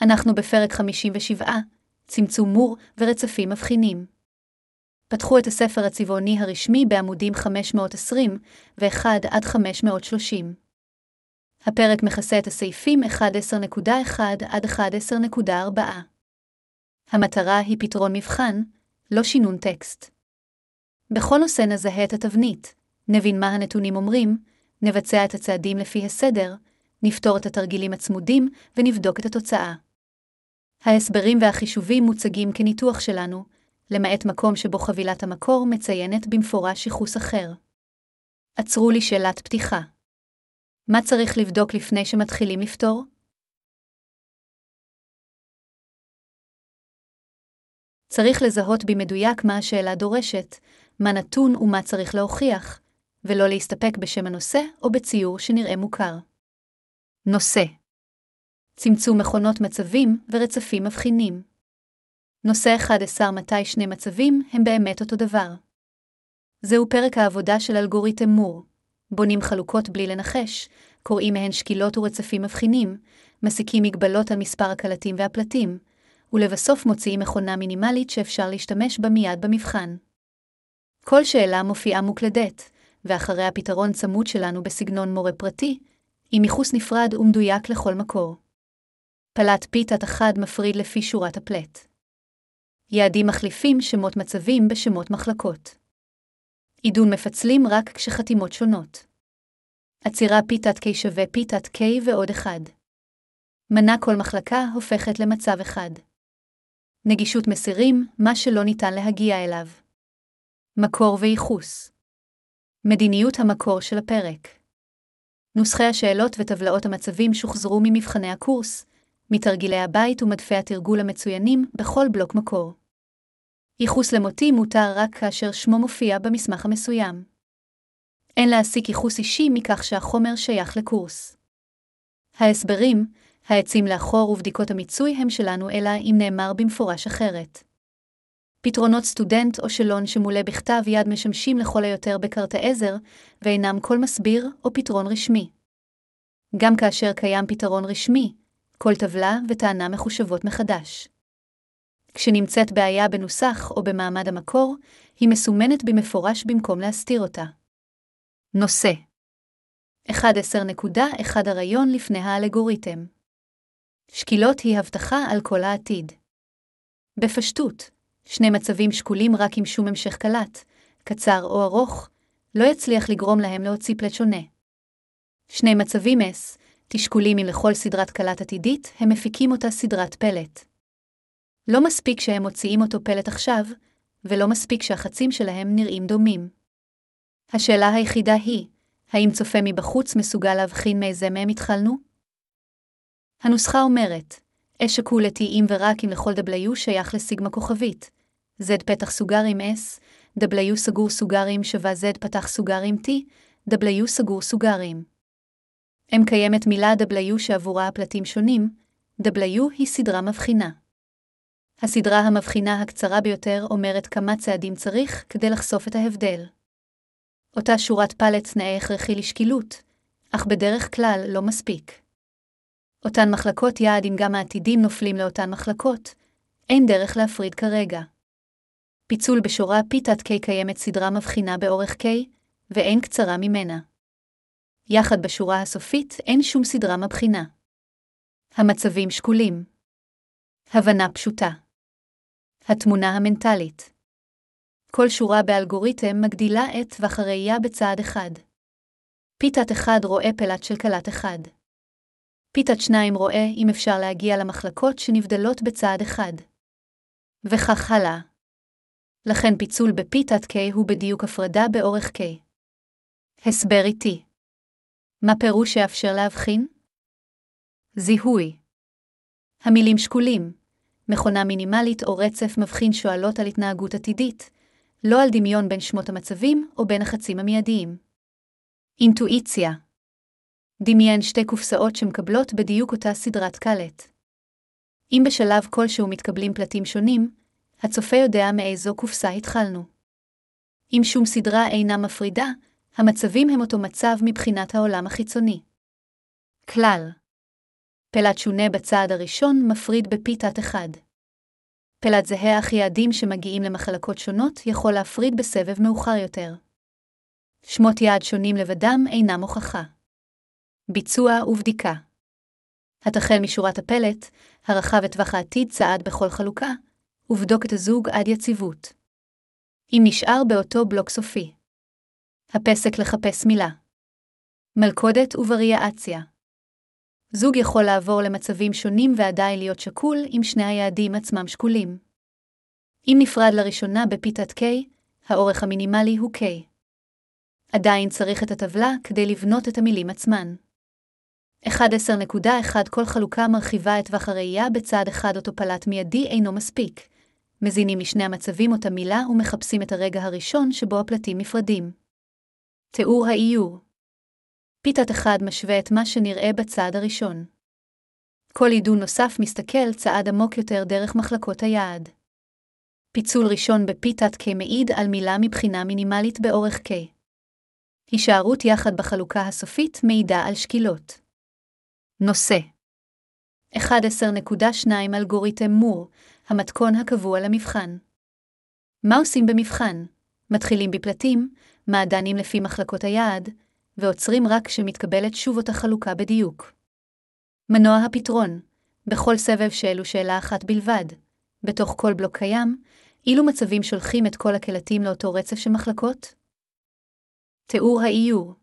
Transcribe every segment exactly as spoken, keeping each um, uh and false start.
אנחנו בפרק חמישים ושבע, צמצום מור ורצפים מבחינים. פתחו את הספר הצבעוני הרשמי בעמודים חמש מאות עשרים ואחת עד חמש מאות שלושים. הפרק מכסה את הסעיפים אחת עשרה נקודה אחת עד אחת עשרה נקודה ארבע. המטרה היא פתרון מבחן, לא שינון טקסט. בכל נושא נזהה את התבנית, נבין מה הנתונים אומרים, נבצע את הצעדים לפי הסדר, נפתור את התרגילים הצמודים ונבדוק את התוצאה. ההסברים והחישובים מוצגים כניתוח שלנו, למעט מקום שבו חבילת המקור מציינת במפורש ייחוס אחר. עצרו לי שאלת פתיחה. מה צריך לבדוק לפני שמתחילים לפתור? צריך לזהות במדויק מה השאלה דורשת, מה נתון ומה צריך להוכיח, ולא להסתפק בשם הנושא או בציור שנראה מוכר. נושא. צמצום מכונות מצבים ורצפים מבחינים. נושא אחד עשר מתי שני מצבים הם באמת אותו דבר. זהו פרק העבודה של אלגוריתם מור. בונים חלוקות בלי לנחש, קוראים מהן שקילות ורצפים מבחינים, מסיקים מגבלות על מספר הקלטים והפלטים, ולבסוף מוציאים מכונה מינימלית שאפשר להשתמש בה מיד במבחן. כל שאלה מופיעה מוקלדת, ואחרי הפתרון צמוד שלנו בסגנון מורה פרטי, עם ייחוס נפרד ומדויק לכל מקור. פלט פיתת אחד מפריד לפי שורת הפלט. יעדים מחליפים שמות מצבים בשמות מחלקות. עידון מפצלים רק כשחתימות שונות. עצירה פיתת K שווה פיתת K ועוד אחד. מנה כל מחלקה הופכת למצב אחד. נגישות מסירים, מה שלא ניתן להגיע אליו. מקור וייחוס. מדיניות המקור של הפרק. נוסחי השאלות וטבלאות המצבים שוחזרו ממבחני הקורס, מתרגילי הבית ומדפי התרגול המצוינים בכל בלוק מקור. ייחוס למותי מותר רק כאשר שמו מופיע במסמך המסוים. אין להסיק ייחוס אישי מכך שהחומר שייך לקורס. ההסברים, העצים לאחור ובדיקות המיצוי הם שלנו אלא אם נאמר במפורש אחרת. פתרונות סטודנט או שלון שמולא בכתב יד משמשים לכל היותר בקרת העזר, ואינם כל מסביר או פתרון רשמי. גם כאשר קיים פתרון רשמי, כל טבלה וטענה מחושבות מחדש. כשנמצאת בעיה בנוסח או במעמד המקור, היא מסומנת במפורש במקום להסתיר אותה. נושא. אחת עשרה נקודה אחת הרעיון לפני האלגוריתם. שקילות היא הבטחה על כל העתיד. בפשטות, שני מצבים שקולים רק עם שום המשך קלט, קצר או ארוך, לא יצליח לגרום להם להוציא פלט שונה. שני מצבים S, תשקולים אם לכל סדרת קלט עתידית, הם מפיקים אותה סדרת פלט. לא מספיק שהם מוציאים אותו פלט עכשיו, ולא מספיק שהחצים שלהם נראים דומים. השאלה היחידה היא, האם צופה מבחוץ מסוגל להבחין מאיזה מהם התחלנו? הנוסחה אומרת, S שקול את אם ורק אם לכל W שייך לסיגמה כוכבית, Z פתח סוגרים S, W סגור סוגרים שווה Z פתח סוגרים T, W סגור סוגרים. אם קיימת מילה W שעבורה הפלטים שונים, W היא סדרה מבחינה. הסדרה המבחינה הקצרה ביותר אומרת כמה צעדים צריך כדי לחשוף את ההבדל. אותה שורת פלט תנאי הכרחי לשקילות, אך בדרך כלל לא מספיק. אותן מחלקות יעד אם גם העתידים נופלים לאותן מחלקות, אין דרך להפריד כרגע. פיצול בשורה פיתת K קיימת סדרה מבחינה באורך K, ואין קצרה ממנה. יחד בשורה הסופית אין שום סדרה מבחינה. המצבים שקולים. הבנה פשוטה. התמונה המנטלית. כל שורה באלגוריתם מגדילה את טווח הראייה בצעד אחד. פיתת אחד רואה פלט של קלט אחד. פיתת שניים רואה אם אפשר להגיע למחלקות שנבדלות בצעד אחד. וכך הלאה. לכן פיצול בפיתת K הוא בדיוק הפרדה באורך K. הסבר איתי. מה פירוש שאפשר להבחין? זיהוי. המילים שקולים, מכונה מינימלית או רצף מבחין שואלות על התנהגות עתידית, לא על דמיון בין שמות המצבים או בין החצים המיידיים. אינטואיציה. דמיין שתי קופסאות שמקבלות בדיוק אותה סדרת קלט. אם בשלב כלשהו מתקבלים פלטים שונים, הצופה יודע מאיזו קופסה התחלנו. אם שום סדרה אינה מפרידה, המצבים הם אותו מצב מבחינת העולם החיצוני. כלל. פלט שונה בצעד הראשון מפריד בפיתת אחד. פלט זהה אך יעדים שמגיעים למחלקות שונות יכול להפריד בסבב מאוחר יותר. שמות יעד שונים לבדם אינם הוכחה. ביצוע ובדיקה. התחל משורת הפלט, הרחב את טווח העתיד צעד בכל חלוקה, ובדוק את הזוג עד יציבות. אם נשאר באותו בלוק סופי. הפסק לחפש מילה. מלכודת ווריאציה. זוג יכול לעבור למצבים שונים ועדיין להיות שקול אם שני היעדים עצמם שקולים. אם נפרד לראשונה בפיתת K, האורך המינימלי הוא K. עדיין צריך את הטבלה כדי לבנות את המילים עצמן. אחת עשרה נקודה אחת כל חלוקה מרחיבה את טווח הראייה בצעד אחד אותו פלט מיידי אינו מספיק. מזינים משני המצבים אותה מילה ומחפשים את הרגע הראשון שבו הפלטים נפרדים. תיאור האיור. פיתת אחד משווה את מה שנראה בצעד הראשון. כל עידון נוסף מסתכל צעד עמוק יותר דרך מחלקות היעד. פיצול ראשון בפיתת K מעיד על מילה מבחינה מינימלית באורך K. הישארות יחד בחלוקה הסופית מעידה על שקילות. נושא אחת עשרה נקודה שתיים אלגוריתם מור, המתכון הקבוע למבחן. מה עושים במבחן? מתחילים בפלטים, מעדנים לפי מחלקות היעד, ועוצרים רק כשמתקבלת שוב אותה חלוקה בדיוק. מנוע הפתרון, בכל סבב שאלו שאלה אחת בלבד. בתוך כל בלוק קיים, אילו מצבים שולחים את כל הקלטים לאותו רצף של מחלקות? תיאור האיור.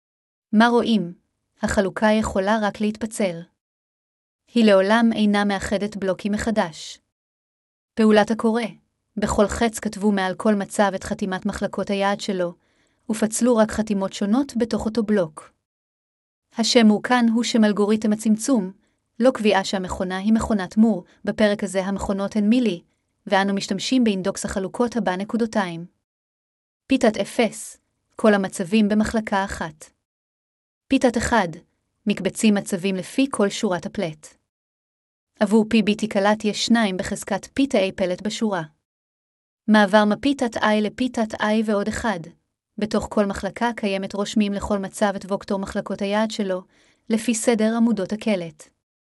מה רואים? החלוקה יכולה רק להתפצל. היא לעולם אינה מאחדת בלוקים מחדש. פעולת הקורא. בכל חץ כתבו מעל כל מצב את חתימת מחלקות היעד שלו, ופצלו רק חתימות שונות בתוך אותו בלוק. השם מור כאן הוא שם אלגוריתם הצמצום, לא קביעה שהמכונה היא מכונת מור, בפרק הזה המכונות הן מילי, ואנו משתמשים באינדוקס החלוקות הבא נקודותיים. פיתת אפס, כל המצבים במחלקה אחת. פיתת אחד, מקבצים מצבים לפי כל שורת הפלט. עבור פי ביטי קלט יש שניים בחזקת פיתה A פלט בשורה. מעבר מפיתת I לפיתת I ועוד אחד. בתוך כל מחלקה קיימת רושמים לכל מצב את וקטור מחלקות היעד שלו, לפי סדר עמודות הקלט.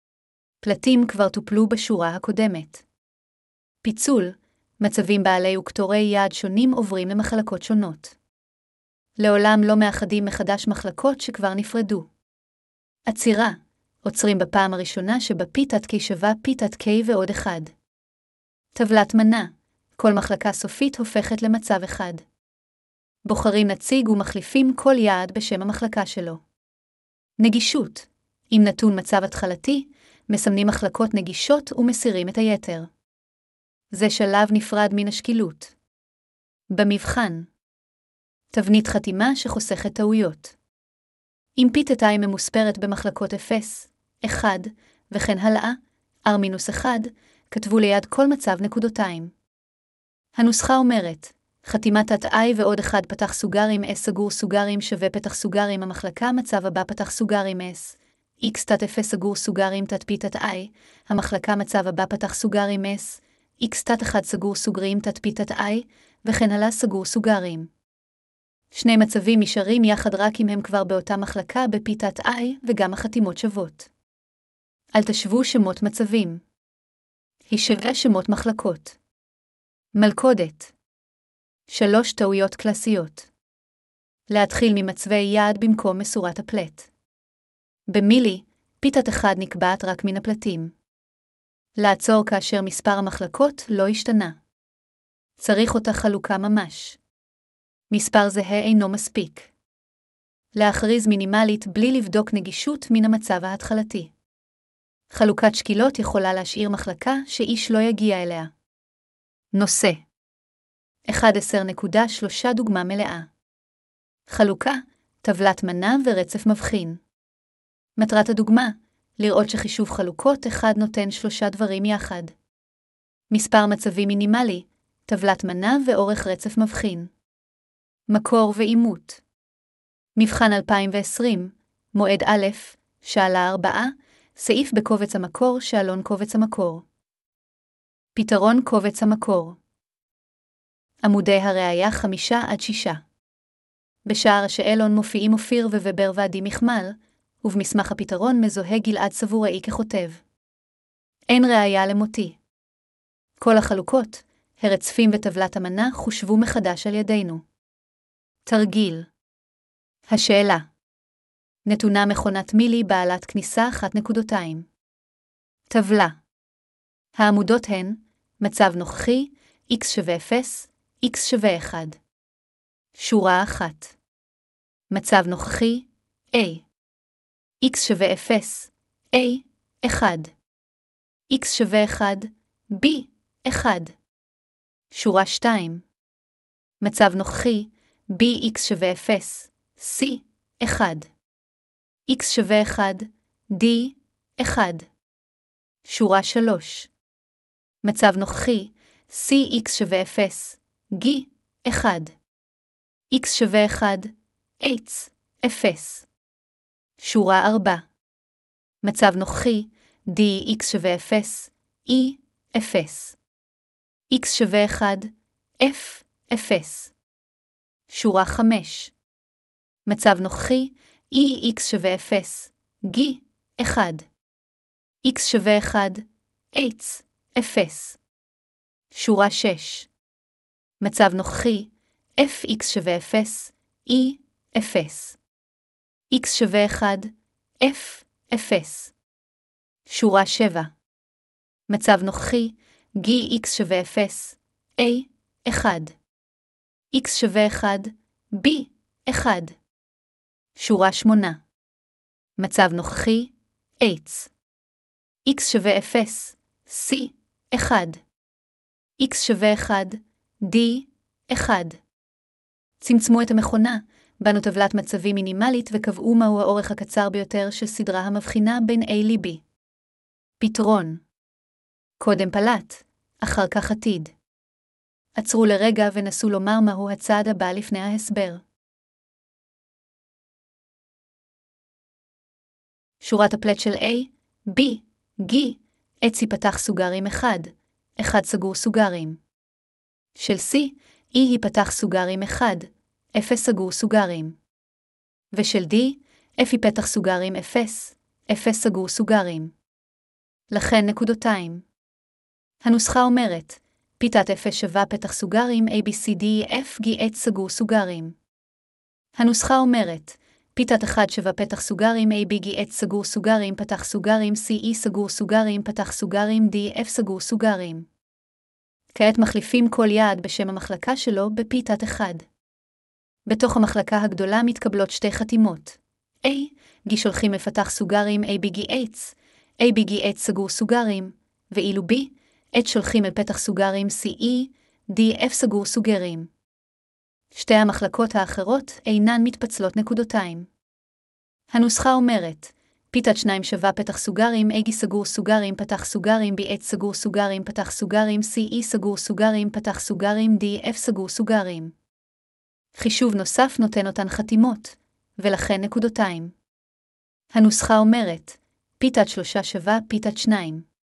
פלטים כבר טופלו בשורה הקודמת. פיצול, מצבים בעלי וקטורי יעד שונים עוברים למחלקות שונות. לעולם לא מאחדים מחדש מחלקות שכבר נפרדו. עצירה, עוצרים בפעם הראשונה שבפיתת K שווה פיתת K ועוד אחד. טבלת מנה, כל מחלקה סופית הופכת למצב אחד. בוחרים נציג ומחליפים כל יעד בשם המחלקה שלו. נגישות, אם נתון מצב התחלתי, מסמנים מחלקות נגישות ומסירים את היתר. זה שלב נפרד מן השקילות. במבחן. תבנית חתימה שחוסכת טעויות. אם פיתת I ממוספרת במחלקות אפס, אחד, וכן הלאה, R מינוס אחד, כתבו ליד כל מצב נקודותיים. הנוסחה אומרת, חתימת תת I ועוד אחד פתח סוגרים S סגור סוגרים שווה פתח סוגרים המחלקה מצב הבא פתח סוגרים S, X תת אפס סגור סוגרים תת פי תת I, המחלקה מצב הבא פתח סוגרים S, X תת אחד סגור סוגרים תת פי תת I, וכן הלאה סגור סוגרים. שני מצבים נשארים יחד רק אם הם כבר באותה מחלקה בפיתת I וגם החתימות שוות. אל תשוו שמות מצבים. הישווה שמות מחלקות. מלכודת. שלוש טעויות קלאסיות. להתחיל ממצבי יעד במקום מסורת הפלט. במילי, פיתת אחד נקבעת רק מן הפלטים. לעצור כאשר מספר המחלקות לא השתנה. צריך אותה חלוקה ממש. מספר זהה אינו מספיק. להכריז מינימלית בלי לבדוק נגישות מן המצב ההתחלתי. חלוקת שקילות יכולה להשאיר מחלקה שאיש לא יגיע אליה. נושא אחת עשרה נקודה שלוש דוגמה מלאה. חלוקה, טבלת מנה ורצף מבחין. מטרת הדוגמה, לראות שחישוב חלוקות אחד נותן שלושה דברים יחד. מספר מצבים מינימלי, טבלת מנה ואורך רצף מבחין. מקור ואימות. מבחן אלפיים ועשרים, מועד א', שאלה ארבעה, סעיף בקובץ המקור, שאלון קובץ המקור. פתרון קובץ המקור. עמודי הראייה חמישה עד שישה. בשער השאלון מופיעים אופיר וובר ועדי מחמל, ובמסמך הפתרון מזוהה גלעד סבוראי ככותב. אין ראיה למותי. כל החלוקות, הרצפים וטבלת המנה חושבו מחדש על ידינו. תרגיל. השאלה. נתונה מכונת מילי בעלת כניסה אחת נקודתיים. טבלה. העמודות הן מצב נוכחי, x שווה אפס, x שווה אחד. שורה אחת. מצב נוכחי, a. x שווה אפס, a, אחד. x שווה אחד, b, אחד. שורה שתיים. מצב נוכחי, bx שווה אפס, c, אחד. x שווה אחד, d, אחד. שורה שלוש. מצב נוכחי, cx שווה אפס, g, אחד. x שווה אחד, h, אפס. שורה ארבע. מצב נוכחי, dx שווה אפס, e, אפס. x שווה אחד, f, אפס. שורה חמש. מצב נוכחי, ex שווה אפס, g, אחד. x שווה אחד, h, אפס. שורה שש. מצב נוכחי, fx שווה אפס, e, אפס. x שווה אחד, f, אפס. שורה שבע. מצב נוכחי, gx שווה אפס, a, אחד. x שווה אחד, b, אחד. שורה שמונה. מצב נוכחי, h. x שווה אפס, c, אחד. x שווה אחד, d, אחד. צמצמו את המכונה, בנו טבלת מצבים מינימלית וקבעו מהו האורך הקצר ביותר של סדרה המבחינה בין A ל-B. פתרון. קודם פלט, אחר כך עתיד. עצרו לרגע ונסו לומר מהו הצעד הבא לפני ההסבר. שורת הפלט של A, B, G, H ייפתח סוגרים אחד, אחד סגור סוגרים. של C, E ייפתח סוגרים אחד, אפס סגור סוגרים. ושל D, F ייפתח סוגרים אפס, אפס סגור סוגרים. לכן נקודותיים. הנוסחה אומרת, פיתת אפס שווה פתח סוגרים A, B, C, D, F, G, H סגור סוגרים. הנוסחה אומרת, פיתת אחד שווה פתח סוגרים A, B, G, H סגור סוגרים, פתח סוגרים C, E סגור סוגרים, פתח סוגרים D, F סגור סוגרים. כעת מחליפים כל יעד בשם המחלקה שלו בפיתת אחד. בתוך המחלקה הגדולה מתקבלות שתי חתימות. A, G שולחים לפתח סוגרים A, B, G, H, A, B, G, H סגור סוגרים, ואילו B, H שולחים אל פתח סוגרים C, E, D, F סגור סוגרים. שתי המחלקות האחרות אינן מתפצלות נקודותיים. הנוסחה אומרת, פיתת שניים שווה פתח סוגרים A, G סגור סוגרים, פתח סוגרים B, H סגור סוגרים, פתח סוגרים C, E סגור סוגרים, פתח סוגרים D, F סגור סוגרים. חישוב נוסף נותן אותן חתימות, ולכן נקודותיים. הנוסחה אומרת, פיתת שלושה שווה פיתת שניים.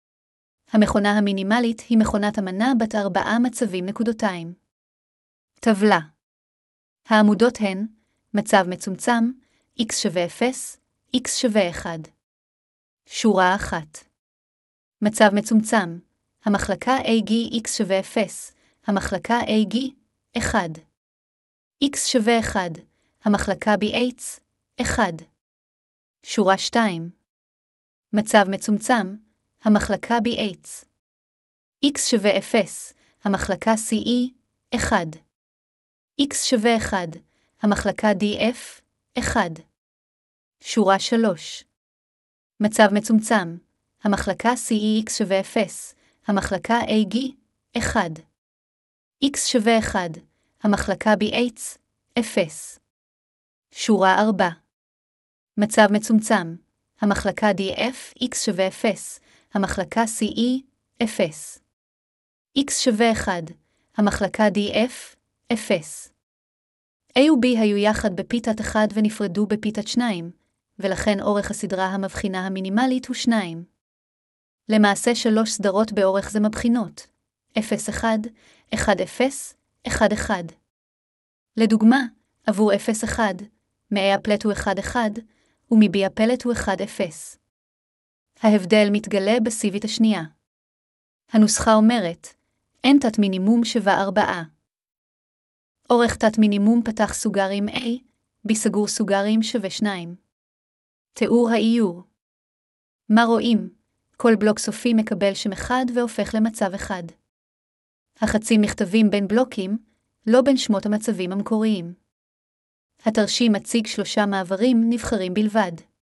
המכונה המינימלית היא מכונת המנה בת ארבעה מצבים נקודותיים. טבלה. העמודות הן, מצב מצומצם, x שווה אפס, x שווה אחד. שורה אחת. מצב מצומצם, המחלקה A G x שווה אפס, המחלקה A G, אחד. x שווה אחד, המחלקה B H, אחד. שורה שתיים. מצב מצומצם, המחלקה B H. x שווה אפס, המחלקה C E, אחד. x שווה אחד, המחלקה D F, אחד. שורה שלוש. מצב מצומצם, המחלקה C E x שווה אפס, המחלקה A G, אחד. x שווה אחד, המחלקה B H, אפס. שורה ארבע. מצב מצומצם, המחלקה D F x שווה אפס, המחלקה C E, אפס. x שווה אחד, המחלקה D F, אפס. A ו-B היו יחד בפיתת אחד ונפרדו בפיתת שניים, ולכן אורך הסדרה המבחינה המינימלית הוא שניים. למעשה שלוש סדרות באורך זה מבחינות, אפס אחד, אחד אפס, אחד אחד. לדוגמה, עבור אפס אחד, מאי הפלט הוא אחד אחד, ומ-B הפלט הוא אחד אפס. ההבדל מתגלה בסיבית השנייה. הנוסחה אומרת, n תת מינימום שווה ארבע. אורך תת מינימום פתח סוגרים A, B סגור סוגרים שווה שתיים. תיאור האיור. מה רואים? כל בלוק סופי מקבל שם אחד והופך למצב אחד. החצים נכתבים בין בלוקים, לא בין שמות המצבים המקוריים. התרשים מציג שלושה מעברים נבחרים בלבד.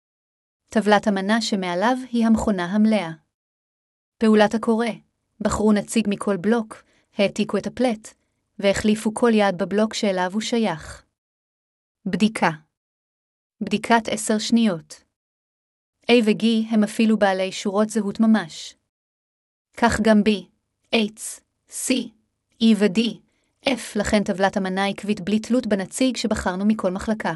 טבלת המנה שמעליו היא המכונה המלאה. פעולת הקורא, בחרו נציג מכל בלוק, העתיקו את הפלט, והחליפו כל יעד בבלוק שאליו הוא שייך. בדיקה. בדיקת עשר שניות. A ו-G הם אפילו בעלי שורות זהות ממש. כך גם B, H, C, E ו-D, F, לכן טבלת המנה עקבית בלי תלות בנציג שבחרנו מכל מחלקה.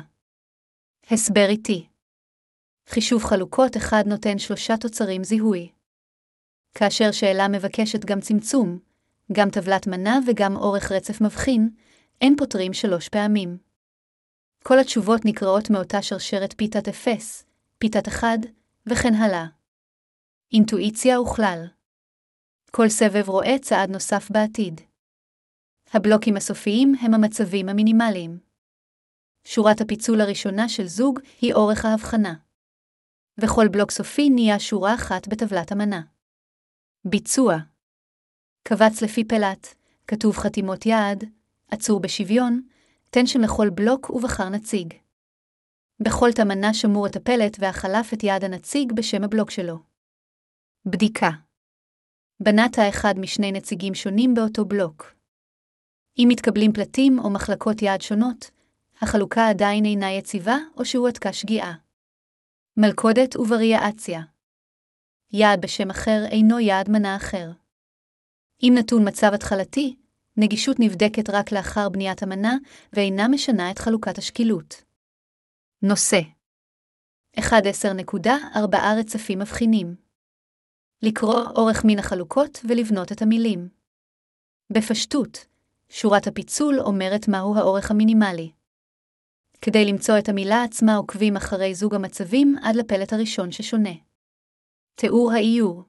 הסבר איתי. חישוב חלוקות אחד נותן שלושה תוצרים זיהוי. כאשר שאלה מבקשת גם צמצום, גם טבלת מנה וגם אורך רצף מבחין, אין פותרים שלוש פעמים. כל התשובות נקראות מאותה שרשרת פיתת אפס, פיתת אחד, וכן הלאה. אינטואיציה וכלל. כל סבב רואה צעד נוסף בעתיד. הבלוקים הסופיים הם המצבים המינימליים. שורת הפיצול הראשונה של זוג היא אורך ההבחנה. וכל בלוק סופי נהיה שורה אחת בטבלת המנה. ביצוע. קבץ לפי פלט, כתוב חתימות יעד, עצור בשוויון, תן שם לכל בלוק ובחר נציג. בכל תמנה שמור את הפלט והחלף את יעד הנציג בשם הבלוק שלו. בדיקה. בנת האחד משני נציגים שונים באותו בלוק. אם מתקבלים פלטים או מחלקות יעד שונות, החלוקה עדיין אינה יציבה או שהועתקה שגיאה. מלכודת ווריאציה. יעד בשם אחר אינו יעד מנה אחר. אם נתון מצב התחלתי, נגישות נבדקת רק לאחר בניית המנה ואינה משנה את חלוקת השקילות. נושא. אחת עשרה נקודה ארבע רצפים מבחינים. לקרוא אורך מן החלוקות ולבנות את המילים. בפשטות, שורת הפיצול אומרת מהו האורך המינימלי. כדי למצוא את המילה עצמה עוקבים אחרי זוג המצבים עד לפלט הראשון ששונה. תיאור האיור.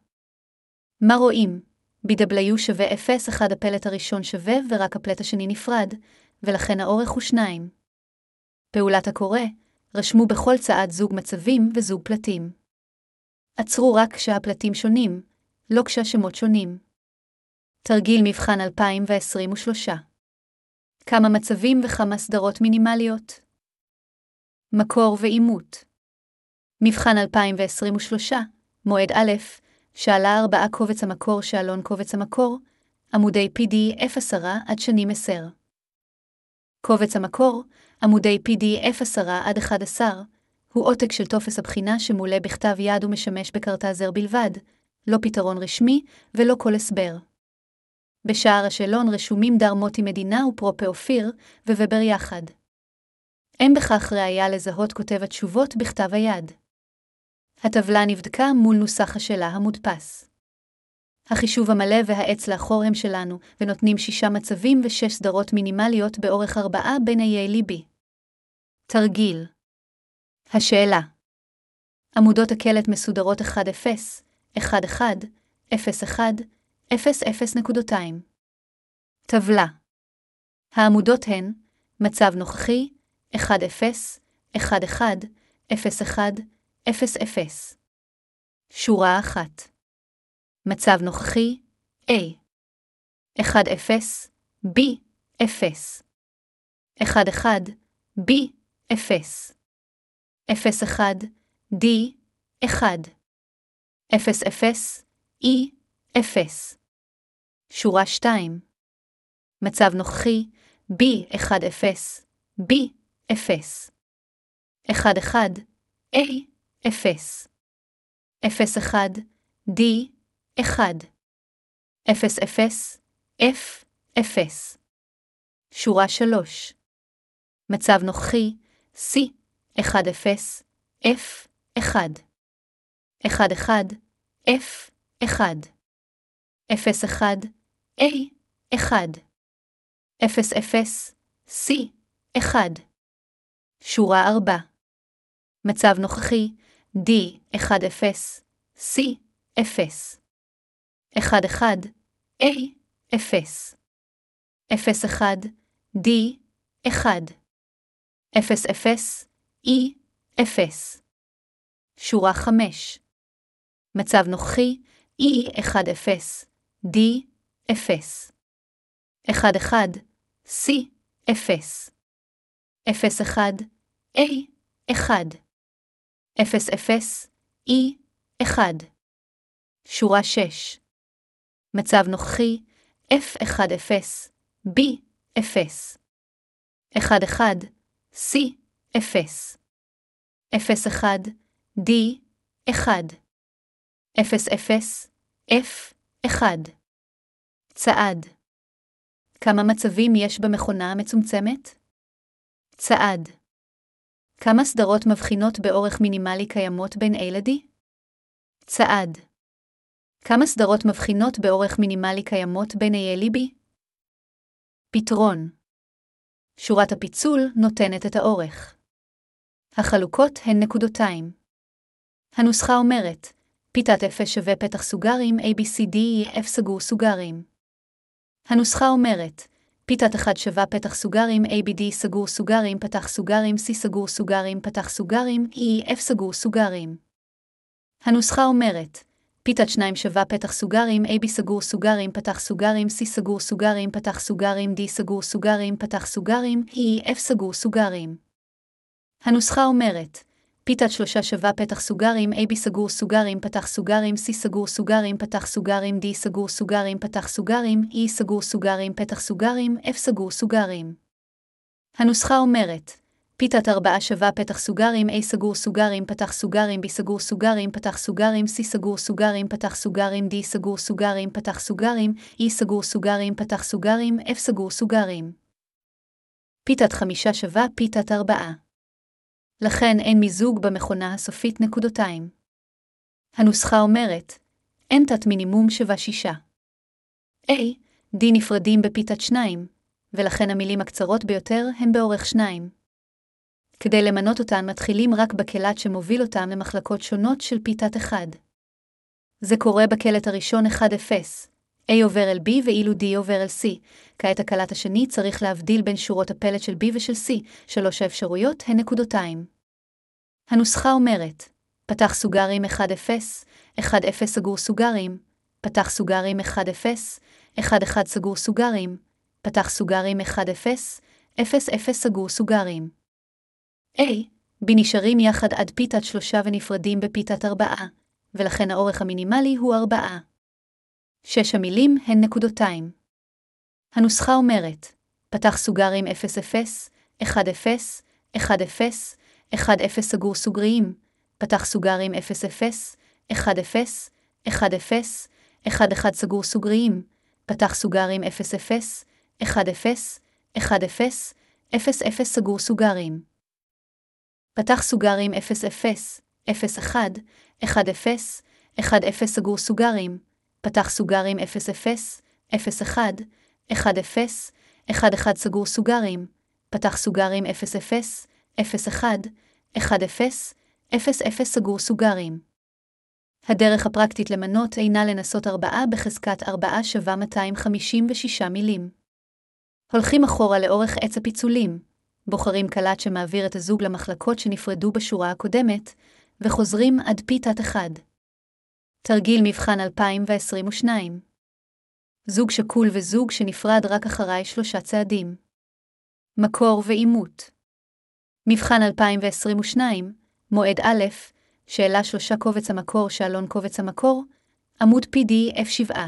מה רואים? בי דבליו שווה אפס, אחד הפלט הראשון שווה ורק הפלט השני נפרד, ולכן האורך הוא שניים. פעולת הקורא, רשמו בכל צעד זוג מצבים וזוג פלטים. עצרו רק כשהפלטים שונים, לא כשהשמות שונים. תרגיל מבחן אלפיים עשרים ושלוש. כמה מצבים וכמה סדרות מינימליות? מקור ואימות. מבחן אלפיים עשרים ושלוש, מועד א', שאלה ארבעה קובץ המקור שאלון קובץ המקור, עמודי פי די אף עשרה עד שנים עשר. קובץ המקור, עמודי פי די אף עשרה עד אחד עשר, הוא עותק של טופס הבחינה שמולא בכתב יד ומשמש בקרטזר בלבד, לא פתרון רשמי ולא כל הסבר. בשער השאלון רשומים דר מוטי מדינה ופרופה אופיר וובר יחד. אין בכך ראיה לזהות כותב התשובות בכתב היד. הטבלה נבדקה מול נוסח השאלה המודפס. החישוב המלא והעץ לאחור הם שלנו, ונותנים שישה מצבים ושש סדרות מינימליות באורך ארבעה בין איי ליבי. תרגיל. השאלה. עמודות הקלט מסודרות אחד אפס, אחד אחד, אפס אחד, אפס אפס נקודותיים. טבלה. העמודות הן מצב נוכחי, אחד אפס, אחד אחד, אפס אחד, אפס אפס. שורה אחת. מצב נוכחי, A. אחד אפס, B, אפס. אחד אחד, B, אפס. אפס אחד, D, אחד. אפס אפס, E, אפס. שורה שתיים. מצב נוכחי, B, אחד אפס, B, אפס. אחד אחד, A, אפס. אפס אחד, D, אחד. אפס אפס, F, אפס. שורה שלוש. מצב נוכחי, C, אחד אפס, F, אחד. אחד אחד, F, אחד. אפס אחד, A, אחד. אפס אפס, C, אחד. שורה ארבע. מצב נוכחי D אחד אפס, C אפס. אחד אחד A אפס. אפס אחד D אחד. אפס אפס E אפס. שורה חמש. מצב נוכחי E אחד אפס, D אפס. אחד אחד C אפס. אפס אחד A אחד. אפס אפס E אחד. שורה שש. מצב נוכחי F אחד אפס, B אפס. אחד אחד C אפס. אפס אחד D אחד. אפס אפס F אחד. צעד. כמה מצבים יש במכונה המצומצמת? צעד. כמה סדרות מבחינות באורך מינימלי קיימות בין A ל-D? צעד. כמה סדרות מבחינות באורך מינימלי קיימות בין A ל-B? פתרון. שורת הפיצול נותנת את האורך. החלוקות הן נקודותיים. הנוסחה אומרת, פיתת F שווה פתח סוגרים A B C D E F סגור סוגרים. הנוסחה אומרת, פיתת אחד שווה פתח סוגרים A B D סגור סוגרים פתח סוגרים C סגור סוגרים פתח סוגרים E F סגור סוגרים. הנוסחה אומרת, פיתת שניים שווה פתח סוגרים A B סגור סוגרים פתח סוגרים C סגור סוגרים פתח סוגרים D סגור סוגרים פתח סוגרים E F סגור סוגרים. הנוסחה אומרת, פיתת שלושה שווה פתח סוגרים A B סגור סוגרים פתח סוגרים C סגור סוגרים פתח סוגרים D סגור סוגרים פתח סוגרים E סגור סוגרים פתח סוגרים F סגור סוגרים. הנוסחה אומרת, פיתת ארבעה שווה פתח סוגרים A סגור סוגרים פתח סוגרים B סגור סוגרים פתח סוגרים C סגור סוגרים פתח סוגרים D סגור סוגרים פתח סוגרים E סגור סוגרים פתח סוגרים F סגור סוגרים. פיתת חמישה שווה פיתת ארבעה. לכן אין מיזוג במכונה הסופית נקודותיים. הנוסחה אומרת, אין תת מינימום שווה שישה. A, D נפרדים בפיתת שניים, ולכן המילים הקצרות ביותר הן באורך שניים. כדי למנות אותן מתחילים רק בקלט שמוביל אותם למחלקות שונות של פיתת אחד. זה קורה בקלט הראשון אחד אפס, A עובר אל B ואילו D עובר אל C. כעת הקלט השני צריך להבדיל בין שורות הפלט של B ושל C, שלוש האפשרויות הן נקודותיים. הנוסחה אומרת, פתח סוגרים אחד אפס, אחד אפס סגור סוגרים, פתח סוגרים אחד אפס, אחד אחד סגור סוגרים, פתח סוגרים אחד אפס, אפס אפס סגור סוגרים. A, B נשארים יחד עד פיתת שלושה ונפרדים בפיתת ארבעה, ולכן האורך המינימלי הוא ארבעה. שש המילים הן נקודותיים. הנוסחה אומרת, פתח סוגרים אפס אפס, אחד אפס, אחד אפס, אחד אפס סגור סוגריים, פתח סוגרים אפס אפס, אחד אפס, אחד אפס, אחד אחד סגור סוגריים, פתח סוגרים אפס אפס, אחד אפס, אחד אפס, אפס אפס סגור סוגרים. פתח סוגרים אפס אפס, אפס אחד, אחד אפס, אחד אפס סגור סוגרים, פתח סוגרים אפס אפס, אפס אחד, אחד אפס, אחד אחד סגור סוגרים, פתח סוגרים אפס אפס, אפס אחד, אחד אפס, אפס אפס סגור סוגרים. הדרך הפרקטית למנות אינה לנסות ארבעה בחזקת ארבעה שווה מאתיים חמישים ושישה מילים. הולכים אחורה לאורך עץ הפיצולים, בוחרים קלט שמעביר את הזוג למחלקות שנפרדו בשורה הקודמת, וחוזרים עד פיתת אחד. תרגיל מבחן אלפיים עשרים ושתיים. זוג שקול וזוג שנפרד רק אחרי שלושה צעדים. מקור ואימות. מבחן אלפיים עשרים ושתיים, מועד א', שאלה שלושה קובץ המקור שאלון קובץ המקור, עמוד פי די אף שבע.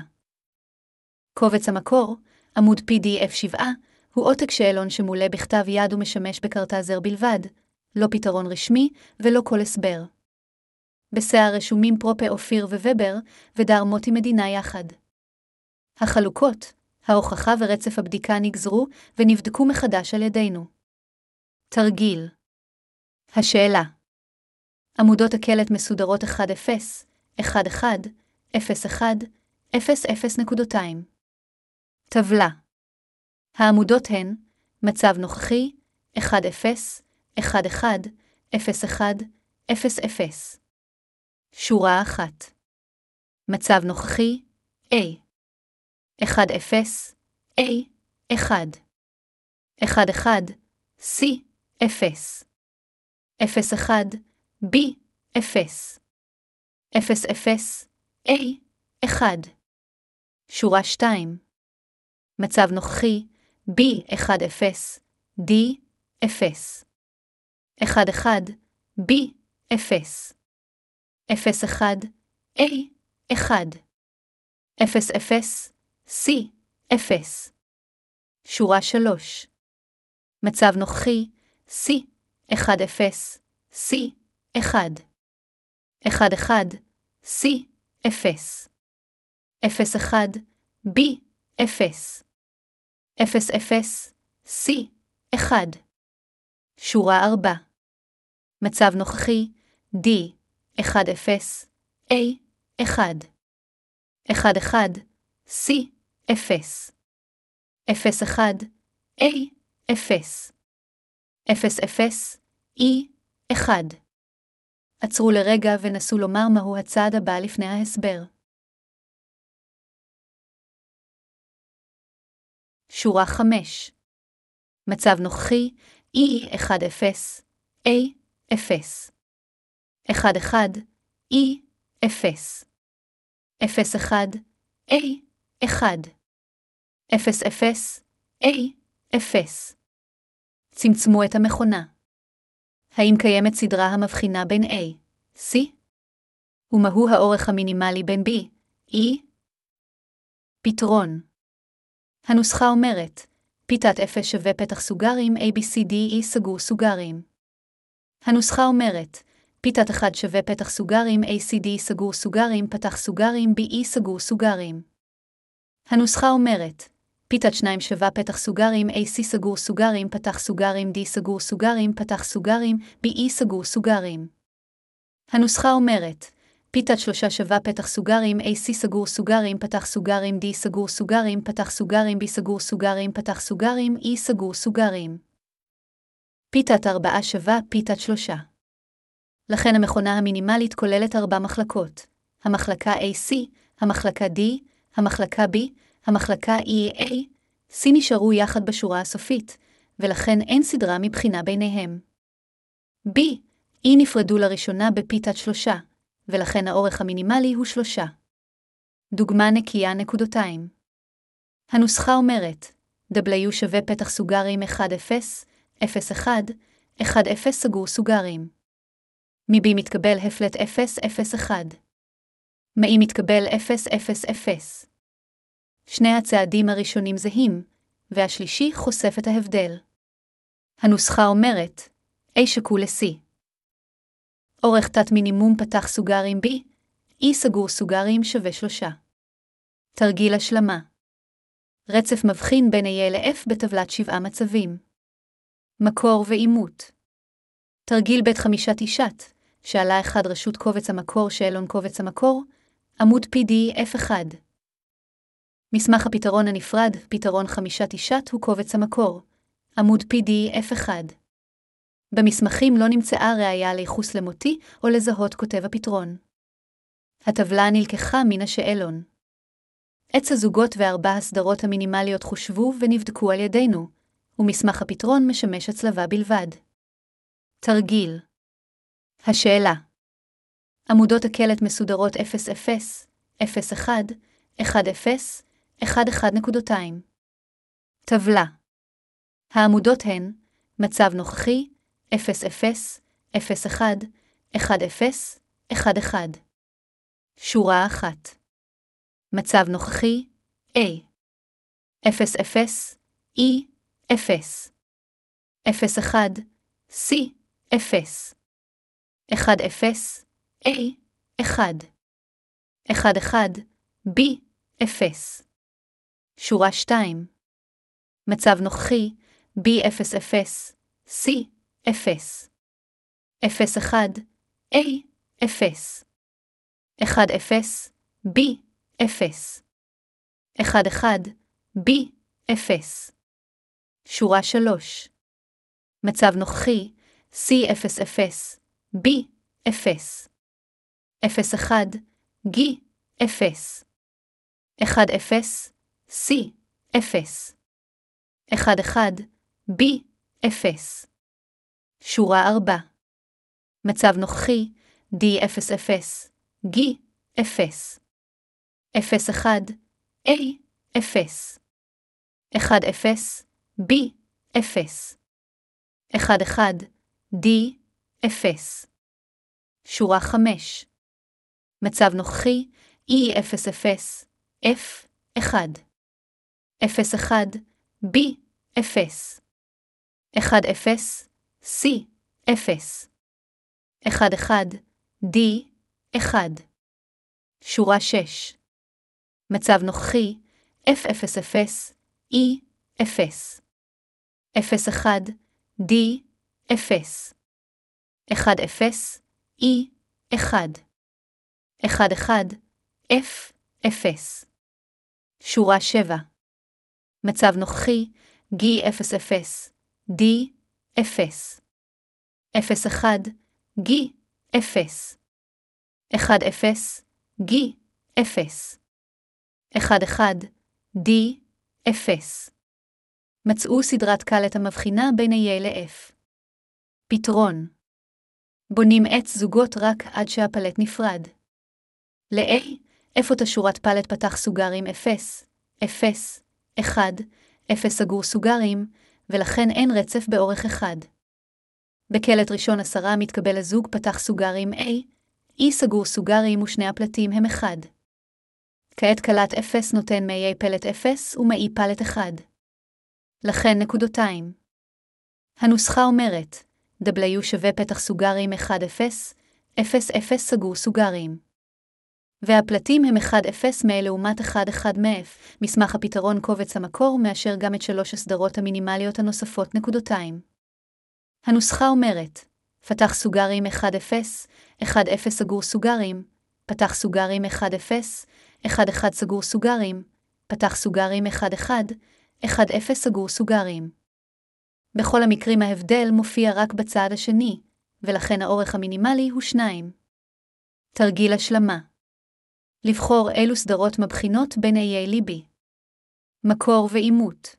קובץ המקור, עמוד פי די אף שבע, הוא עותק שאלון שמולא בכתב יד ומשמש בקרטזר בלבד, לא פתרון רשמי ולא כל הסבר. בשיער רשומים פרופה אופיר וובר ודר מוטי מדינה יחד. החלוקות, ההוכחה ורצף הבדיקה נגזרו ונבדקו מחדש על ידינו. תרגיל. השאלה. עמודות הקלט מסודרות אחד אפס, אחד אחד, אפס אחד, אפס אפס נקודותיים. טבלה. העמודות הן מצב נוכחי, אחד אפס, אחד אחד, אפס אחד, אפס אפס. שורה אחת. מצב נוכחי A. אחד אפס, A, אחד. אחד אחד, C, אפס. אפס אחד, B, אפס. אפס אפס, A, אחד. שורה שתיים. מצב נוכחי B, אחד אפס, D, אפס. אחד אחד, B, אפס. אפס אחד, A, אחד. אפס אפס, C, אפס. שורה שלוש. מצב נוכחי C, אחד אפס, C, אחד. אחד אחד, C, אפס. אפס אחד, B, אפס. אפס אפס, C, אחד. שורה ארבע. מצב נוכחי D, אחד אפס, A, אחד. אחד אחד, C, אפס. אפס אחד, A, אפס. אפס אפס, E, אחד. עצרו לרגע ונסו לומר מהו הצעד הבא לפני ההסבר. שורה חמש. מצב נוכחי E, אחד אפס, A, אפס. אחד אחד, E, אפס. אפס אחד, A, אחד. אפס אפס, A, אפס. צמצמו את המכונה. האם קיימת סדרה המבחינה בין A, C? ומהו האורך המינימלי בין B, E? פתרון. הנוסחה אומרת, פיתת אפס שווה פתח סוגרים A, B, C, D, E סגור סוגרים. הנוסחה אומרת, פיתת אחד שווה פתח סוגרים A, C, D סגור סוגרים פתח סוגרים B, E סגור סוגרים. הנוסחה אומרת, פיתת שתיים שווה פתח סוגרים A, C סגור סוגרים פתח סוגרים D סגור סוגרים פתח סוגרים B, E סגור סוגרים. הנוסחה אומרת, פיתת שלושה שווה פתח סוגרים A, C סגור סוגרים פתח סוגרים D סגור סוגרים פתח סוגרים B סגור סוגרים פתח סוגרים E סגור סוגרים. פיתת ארבעה שווה פיתת שלושה. לכן המכונה המינימלית כוללת ארבע מחלקות. המחלקה A, C, המחלקה D, המחלקה B, המחלקה E, A, C נשארו יחד בשורה הסופית, ולכן אין סדרה מבחינה ביניהם. B, E נפרדו לראשונה בפיתת שלושה, ולכן האורך המינימלי הוא שלושה. דוגמה נקייה נקודותיים. הנוסחה אומרת, W שווה פתח סוגרים אחד אפס, אפס אחד, אחד אפס סגור סוגרים. מ-B מתקבל הפלט אפס אפס אחד. מ-E מתקבל אפס אפס אפס. שני הצעדים הראשונים זהים, והשלישי חושף את ההבדל. הנוסחה אומרת, A שקול ל-C. אורך תת מינימום פתח סוגרים B, E סגור סוגרים שווה שלושה. תרגיל השלמה. רצף מבחין בין A ל-F בטבלת שבעה מצבים. מקור ואימות. תרגיל בית חמישת אישת, שאלה אחד רשות קובץ המקור שאלון קובץ המקור, עמוד פי די אף אחד. מסמך הפתרון הנפרד, פתרון חמישת אישת הוא קובץ המקור, עמוד פי די אף אחד. במסמכים לא נמצאה ראיה לייחוס למותי או לזהות כותב הפתרון. הטבלה נלקחה מן השאלון. עץ הזוגות וארבע הסדרות המינימליות חושבו ונבדקו על ידינו, ומסמך הפתרון משמש הצלבה בלבד. תרגיל. השאלה. עמודות הקלט מסודרות אפס אפס, אפס אחד, אחד אפס, אחד אחד נקודותיים. טבלה. העמודות הן מצב נוכחי, אפס אפס, אפס אחד, אחד אפס, אחד אחד. שורה אחת. מצב נוכחי, A. אפס אפס, E, אפס. אפס אחד, C, אפס. אחד אפס, A, אחד. אחד אחד, B, אפס. שורה שתיים. מצב נוכחי, B אפס אפס, C, אפס. אפס אחד, A, אפס. אחד אפס, B, אפס. אחד אחד, B, אפס. שורה שלוש. מצב נוכחי, C אפס אפס, B, אפס. אפס אחד, G, אפס. אחד אפס, C, אפס. אחד אחד, B, אפס. שורה ארבע. מצב נוכחי, D אפס אפס, G, אפס. אפס אחד, A, אפס. אחד אפס, B, אפס. אחד אחד, D, אפס. שורה חמש. מצב נוכחי, E אפס אפס, F, אחד. אפס אחד, B, אפס. אחד אפס, C, אפס. אחד אחד, D, אחד. שורה שש. מצב נוכחי, F אפס אפס, E, אפס. אפס אחד, D, אפס. אחד אפס, E, אחד. אחד אחד, F, אפס. שורה שבע. מצב נוכחי, G אפס אפס, D, אפס. אפס אחד, G, אפס. אחד אפס, G, אפס. אחד אחד, D, אפס. מצאו סדרת קלט המבחינה בין A ל-F. פתרון. בונים עץ זוגות רק עד שהפלט נפרד. ל-A, איפה תשורת פלט פתח סוגרים אפס, אפס, אחד, אפס סגור סוגרים, ולכן אין רצף באורך אחד. בקלט ראשון עשרה מתקבל הזוג פתח סוגרים A, E סגור סוגרים ושני הפלטים הם אחד. כעת קלט אפס נותן מ-A פלט אפס ומ-E פלט אחד. לכן נקודותיים. הנוסחה אומרת, W שווה פתח סוגרים אחד אפס, אפס אפס סגור סוגרים. והפלטים הם אחד אפס מ לעומת אחד אחד מ-F, מסמך הפתרון קובץ המקור מאשר גם את שלוש הסדרות המינימליות הנוספות נקודותיים. הנוסחה אומרת, פתח סוגרים אחד אפס, אחד אפס סגור סוגרים, פתח סוגרים אחד אפס, אחד אחד סגור סוגרים, פתח סוגרים אחד אחד, אחד אפס סגור סוגרים. בכל המקרים ההבדל מופיע רק בצד השני, ולכן האורך המינימלי הוא שניים. תרגיל השלמה. לבחור אילו סדרות מבחינות בין A ל-B. מקור ואימות.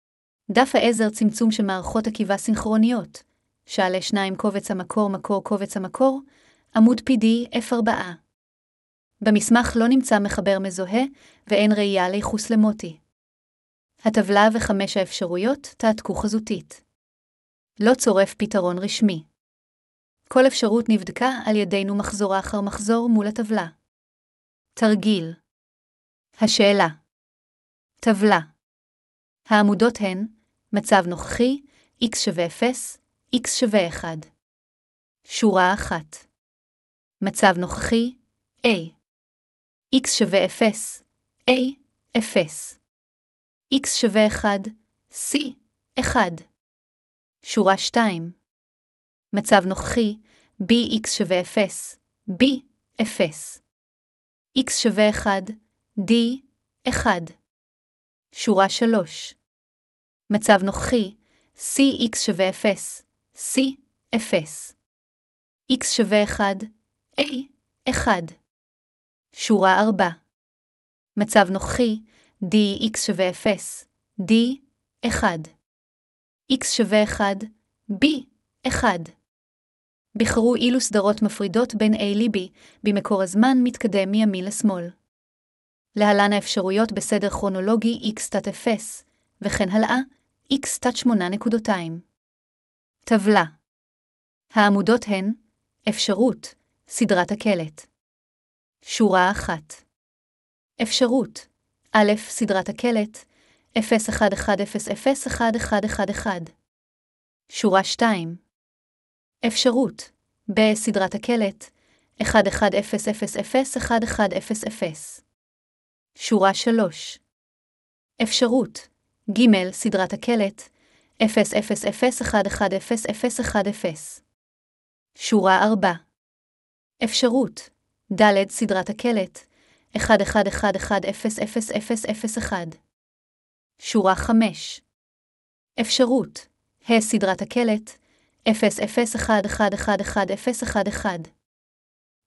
דף העזר צמצום של מערכות עקיבה סינכרוניות. שאלה שניים קובץ המקור מקור קובץ המקור, עמוד פי די אף ארבע. במסמך לא נמצא מחבר מזוהה ואין ראייה לייחוס למוטי. הטבלה וחמש האפשרויות תעתקו חזותית. לא צורף פתרון רשמי. כל אפשרות נבדקה על ידינו מחזור אחר מחזור מול הטבלה. תרגיל. השאלה. טבלה. העמודות הן מצב נוכחי, x שווה אפס, x שווה אחד. שורה אחת. מצב נוכחי, a. x שווה אפס, a, אפס. x שווה אחד, c, אחד. שורה שתיים. מצב נוכחי, bx שווה אפס, b, אפס. x שווה אחד, d, אחד. שורה שלוש. מצב נוכחי, cx שווה אפס, c, אפס. x שווה אחד, a, אחד. שורה ארבע. מצב נוכחי, dx שווה אפס, d, אחד. x שווה אחד, b, אחד. בחרו אילו סדרות מפרידות בין A ל-B, במקור הזמן מתקדם מימין לשמאל. להלן האפשרויות בסדר כרונולוגי x תת אפס, וכן הלאה, x תת שמונה נקודותיים. טבלה. העמודות הן, אפשרות, סדרת הקלט. שורה אחת. אפשרות, א', סדרת הקלט, אפס אחת אחת אפס אפס אחת אחת אחת אחת. שורה שתיים. אפשרות, ב, סדרת הקלט, אחת אחת אפס אפס אפס אחת אחת אפס אפס. שורה שלוש. אפשרות, ג', סדרת הקלט, אפס אפס אפס אחת אחת אפס אפס אחת אפס. שורה ארבע. אפשרות, ד', סדרת הקלט, אחת אחת אחת אחת אפס אפס אפס אפס אחת. שורה חמש. אפשרות, ה', סדרת הקלט, אפס אפס אחת אחת אחת אחת אפס אחת אחת.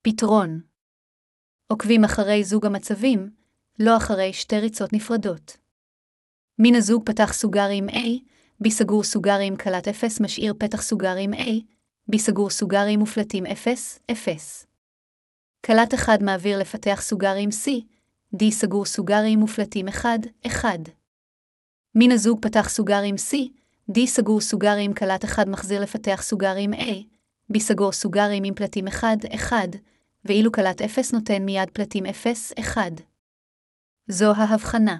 פתרון. עוקבים אחרי זוג המצבים, לא אחרי שתי ריצות נפרדות. מן הזוג פתח סוגריים A, B סגור סוגריים קלט אפס משאיר פתח סוגריים A, B סגור סוגריים מופלטים אפס, אפס. קלט אחד מעביר לפתח סוגריים C, D סגור סוגריים מופלטים אחד, אחד. מן הזוג פתח סוגריים C, D סגור סוגריים קלט אחד מחזיר לפתח סוגריים A, B סגור סוגריים עם פלטים אחד, אחד, ואילו קלט אפס נותן מיד פלטים אפס, אחד. זו ההבחנה.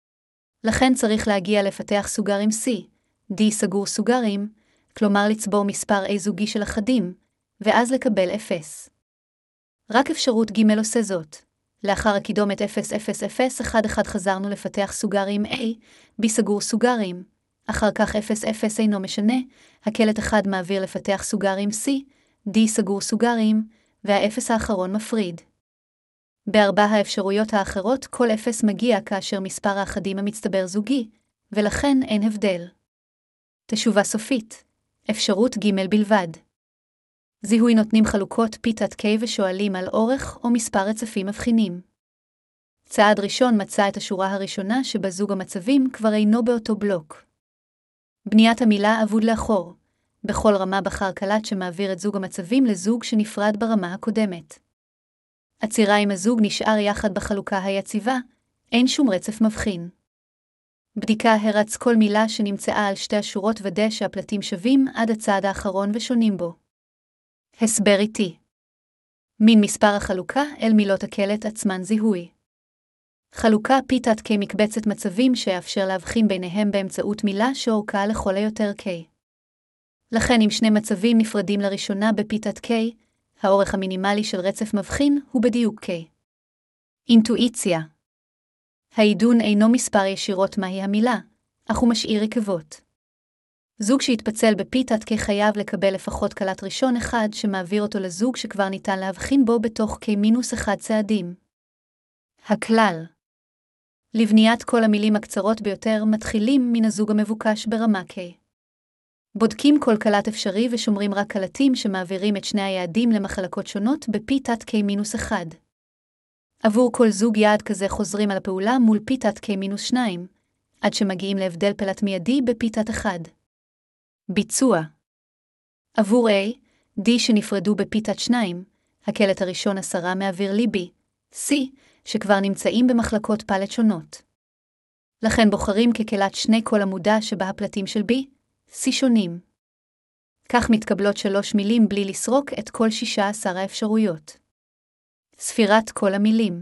לכן צריך להגיע לפתח סוגריים C, D סגור סוגריים, כלומר לצבור מספר A זוגי של אחדים, ואז לקבל אפס. רק אפשרות ג' עושה זאת. לאחר הקידומת אפס אפס אפס אחת אחת חזרנו לפתח סוגריים A, B סגור סוגריים, אחר כך אפס אפס אינו משנה, הקלט אחד מעביר לפתח סוגריים C, D סגור סוגריים, והאפס האחרון מפריד. בארבע האפשרויות האחרות כל אפס מגיע כאשר מספר האחדים המצטבר זוגי, ולכן אין הבדל. תשובה סופית. אפשרות ג' בלבד. זיהוי נותנים חלוקות P תת K ושואלים על אורך או מספר רצפים מבחינים. צעד ראשון מצא את השורה הראשונה שבזוג המצבים כבר אינו באותו בלוק. בניית המילה אבוד לאחור. בכל רמה בחר קלט שמעביר את זוג המצבים לזוג שנפרד ברמה הקודמת. עצירה עם הזוג נשאר יחד בחלוקה היציבה, אין שום רצף מבחין. בדיקה הרץ כל מילה שנמצאה על שתי השורות ודא שהפלטים שווים עד הצעד האחרון ושונים בו. הסבר איתי. מין מספר החלוקה אל מילות הקלט עצמן זיהוי. חלוקה P תת K מקבצת מצבים שיאפשר להבחין ביניהם באמצעות מילה שאורכה לכל היותר K. לכן אם שני מצבים נפרדים לראשונה ב-P תת K, האורך המינימלי של רצף מבחין הוא בדיוק K. אינטואיציה. העידון אינו מספר ישירות מהי המילה, אך הוא משאיר עקבות. זוג שהתפצל ב-P תת K חייב לקבל לפחות קלט ראשון אחד שמעביר אותו לזוג שכבר ניתן להבחין בו בתוך K מינוס אחד צעדים. הכלל. לבניית כל המילים הקצרות ביותר מתחילים מן הזוג המבוקש ברמה K. בודקים כל קלט אפשרי ושומרים רק קלטים שמעבירים את שני היעדים למחלקות שונות ב-P תת K מינוס אחד. עבור כל זוג יעד כזה חוזרים על הפעולה מול P תת K מינוס שניים, עד שמגיעים להבדל פלט מיידי ב-P תת אחד. ביצוע. עבור A, D שנפרדו ב-P תת שניים, הקלט הראשון עשרה מעביר לי B, C, שכבר נמצאים במחלקות פלט שונות. לכן בוחרים כקלט שני כל עמודה שבה הפלטים של B, C שונים. כך מתקבלות שלוש מילים בלי לסרוק את כל שישה עשר האפשרויות. ספירת כל המילים.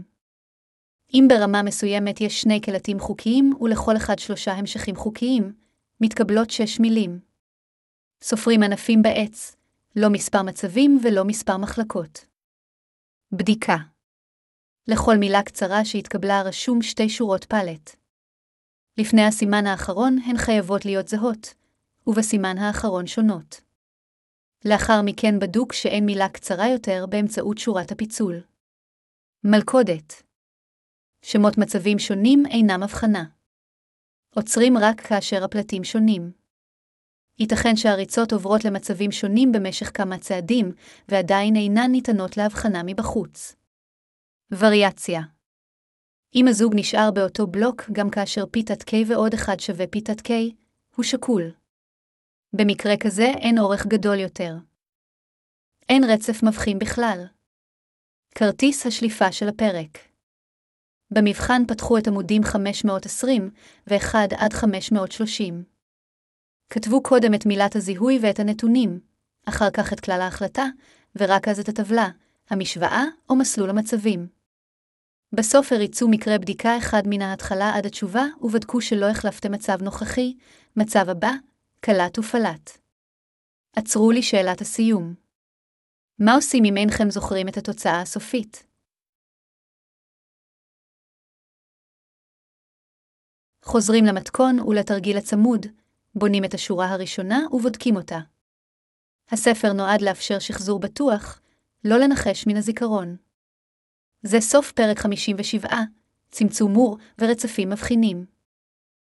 אם ברמה מסוימת יש שני קלטים חוקיים ולכל אחד שלושה המשכים חוקיים, מתקבלות שש מילים. סופרים ענפים בעץ, לא מספר מצבים ולא מספר מחלקות. בדיקה. לכל מילה קצרה שהתקבלה רשום שתי שורות פלט. לפני הסימן האחרון הן חייבות להיות זהות, ובסימן האחרון שונות. לאחר מכן בדוק שאין מילה קצרה יותר באמצעות שורת הפיצול. מלכודת. שמות מצבים שונים אינם הבחנה. עוצרים רק כאשר הפלטים שונים. ייתכן שהריצות עוברות למצבים שונים במשך כמה צעדים, ועדיין אינן ניתנות להבחנה מבחוץ. וריאציה. אם הזוג נשאר באותו בלוק גם כאשר P תת K ועוד אחד שווה P תת K, הוא שקול. במקרה כזה אין אורך גדול יותר. אין רצף מבחין בכלל. כרטיס השליפה של הפרק. במבחן פתחו את עמודים חמש מאות עשרים ואחת עד חמש מאות שלושים. כתבו קודם את מילת הזיהוי ואת הנתונים, אחר כך את כלל ההחלטה, ורק אז את הטבלה, המשוואה או מסלול המצבים. בסוף הריצו מקרה בדיקה אחד מן ההתחלה עד התשובה ובדקו שלא החלפתם מצב נוכחי, מצב הבא, קלט ופלט. עצרו לי שאלת הסיום. מה עושים אם אינכם זוכרים את התוצאה הסופית? חוזרים למתכון ולתרגיל הצמוד, בונים את השורה הראשונה ובודקים אותה. הספר נועד לאפשר שחזור בטוח, לא לנחש מן הזיכרון. זה סוף פרק חמישים ושבע, צמצום מור ורצפים מבחינים.